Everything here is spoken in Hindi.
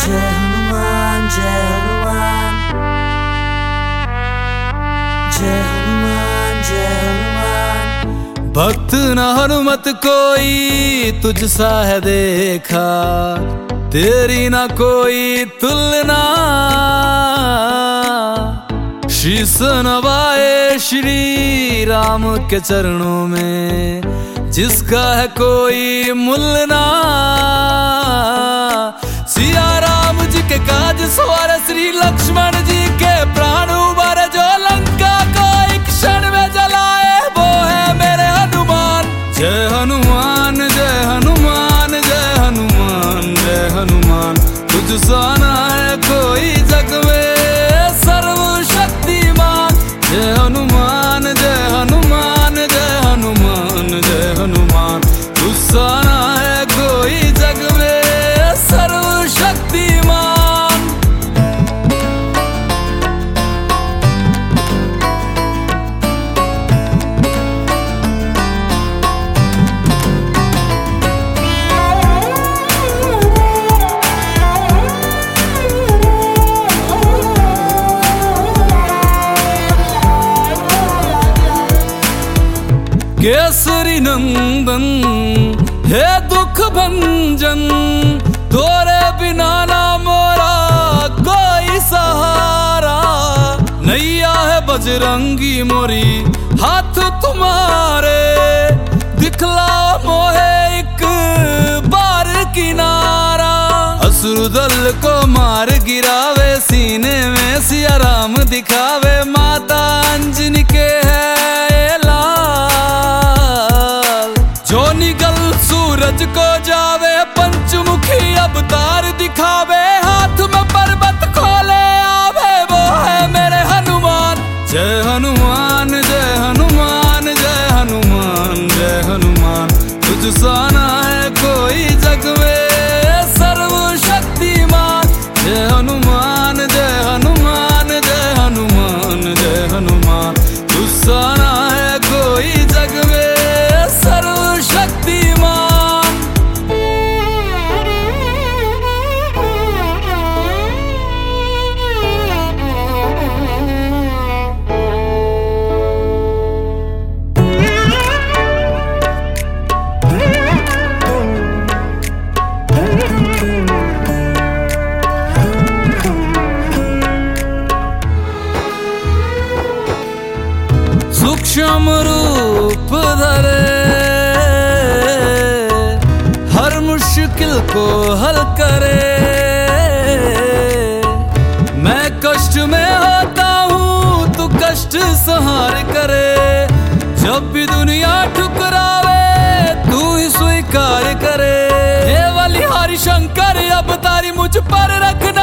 जय हनुमान जय हनुमान जय हनुमान जय हनुमान। भक्त न हनुमत कोई तुझ सा है देखा, तेरी ना कोई तुलना। शीस नवाए श्री राम के चरणों में, जिसका है कोई मुलना। सिया राम जी के काज सवार श्री लक्ष्मण जी के प्राण उबारे, जो लंका को एक क्षण में जलाए वो है मेरे हनुमान। जय हनुमान जय हनुमान जय हनुमान जय हनुमान। तुझ सा ना है कोई जग में सर्वशक्तिमान। जय हनुमान जय हनुमान जय हनुमान जय हनुमान। तुझ सा ना है कोई जग में सर्वशक्तिमान। केसरी नंदन हे दुख भंजन, तोरे बिना ना मोरा कोई सहारा। नैया है बजरंगी मोरी हाथ तुम्हारे, दिखला मोहे एक बार किनारा। असुर दल को मार गिरावे, सीने में सिया राम दिखावे। माता अंजनी के है सूरज को जावे, पंचमुखी अवतार दिखावे। हाथ में पर्वत खोले आवे, वो है मेरे हनुमान। जय हनुमान जय हनुमान जय हनुमान जय हनुमान। तुझ सा ना है कोई जग में सर्वशक्तिमान। जय हनुमान जय हनुमान जय हनुमान जय हनुमान। तुझ सा ना है कोई जग में सर्वशक्तिमान। सूक्ष्म रूप धरे, हर मुश्किल को हल करे। मैं कष्ट में होता हूँ तू कष्ट संहार करे। जब भी दुनिया ठुकरावे तू ही स्वीकार करे। हे बलिहारी शंकर अब तारी मुझ पर रख